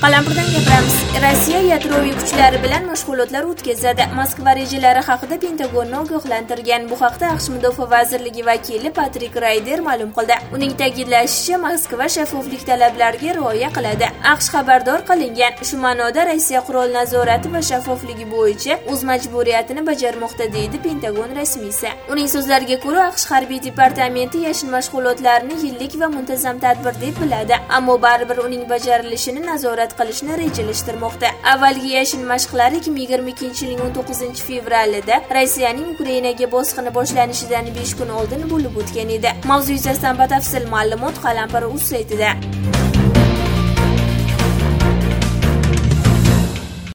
Qalampirdan gapiramiz. Rossiya yadroviy kuchlari bilan mashg'ulotlar o'tkazadi. Moskva rejalari haqida Pentagonni ogohlantirgan. Bu haqda AQSh Mudofaa vazirligi vakili Patrik Rayder ma'lum qildi. Uning ta'kidlashicha, Moskva shaffoflik talablariga rioya qiladi. AQSh xabardor qilingan. Shu ma'noda Rossiya qurol nazorati va shaffofligi bo'yicha o'z majburiyatini bajarmoqda, deydi Pentagon rasmiysi. Uning so'zlariga ko'ra, AQSh harbiy departamenti yashin mashg'ulotlarini yillik va muntazam tadbir deb biladi, ammo baribir uning bajarilishini nazorat qilishni rejalashtirmoqda. Avvalgi yashin mashqlari 2022-yilning 19-fevralida Rossiyaning Ukrainaga bosqini boshlanishidan 5 kun oldin bo'lib o'tgan edi. Mavzu yuzasidan batafsil ma'lumot Qalampir.uz saytida.